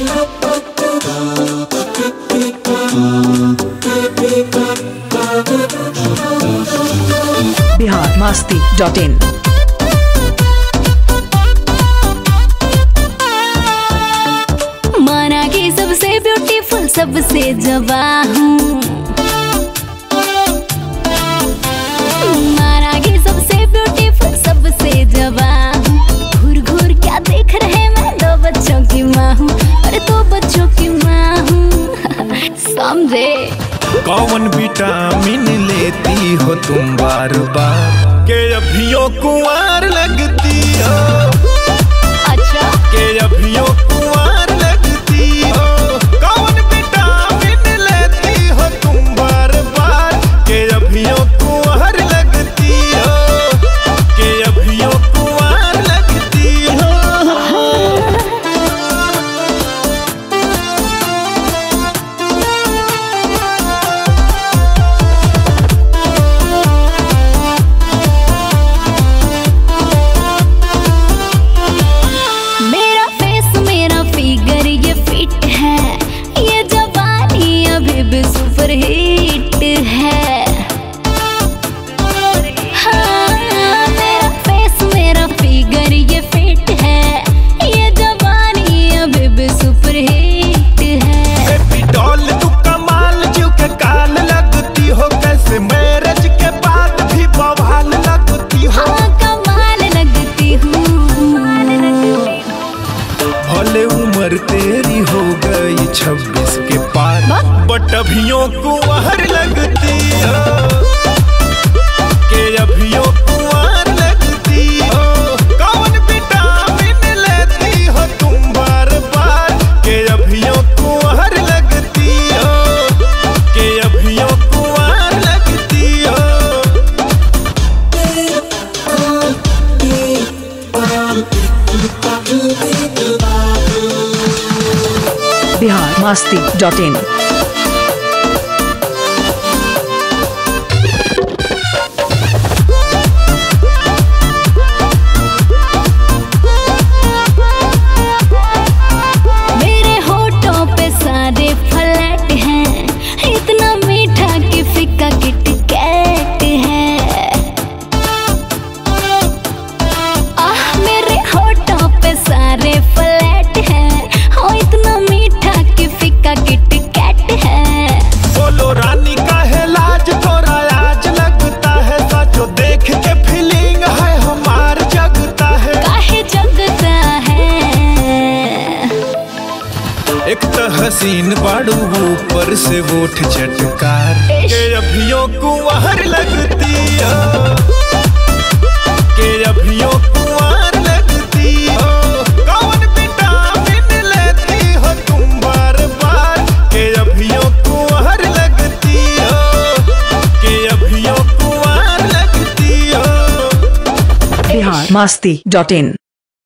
biharmasti.in। माना कि सबसे ब्यूटीफुल सबसे जवां हूँ, माना कि सबसे ब्यूटीफुल सबसे जवां हूँ। घूर घूर क्या देख रहे मैं दो बच्चों की माँ हूँ, अरे दो बच्चों की माँ हूँ। समझे? कौन विटामिन लेती हो तुम बार बार के अभियो कुंवार लगती हो? अच्छा के अभियो कुंवार लगती हो? कौन विटामिन लेती हो तुम बार बार के अभियो कुंवार लगती हो? के अभियो कुंवार लगती हो? मेरा फेस मेरा फिगर ये फिट है, ये जवानी अभी भी सुपर हिट है। हाँ, मेरा फेस मेरा फिगर ये फिट है, ये जवानी अभी भी सुपर हिट है। बेबी डॉल तू कमाल जीव के काल लगती हो, कैसे मैरिज के बाद भी बवाल लगती हो। हाँ कमाल लगती हूँ। भले उम्र तेरी हो गई 26 के पार, बट अभियों कुंवार लगती हो। के अभियों कुंवार लगती हो? कौन विटामिन लेती हो तुम बार बार के अभियों कुंवार लगती हो? के अभियों कुंवार लगती हो? biharmasti.in। मेरे होठों पे सारे फ्लैट हैं, इतना मीठा कि फिक्का किटकैट है। आह मेरे होठों पे सारे फ्लैट हैं, हो इतना मीठा कि फिक्का किटकैट है। बोलो रानी का है लाज थोड़ा आज लगता है, साचो देख के फीलिंग है हमार जगता है। काहे जगता है? एक तो हसीन बाड़ू ऊपर से वोट चटकार के अभियों कुंवार लगती हो। के अभियों कुंवार लगती हो? कौन विटामिन लेती हो तुम बार बार के अभियों कुंवार लगती हो? के अभियों कुंवार लगती हो? biharmasti.in।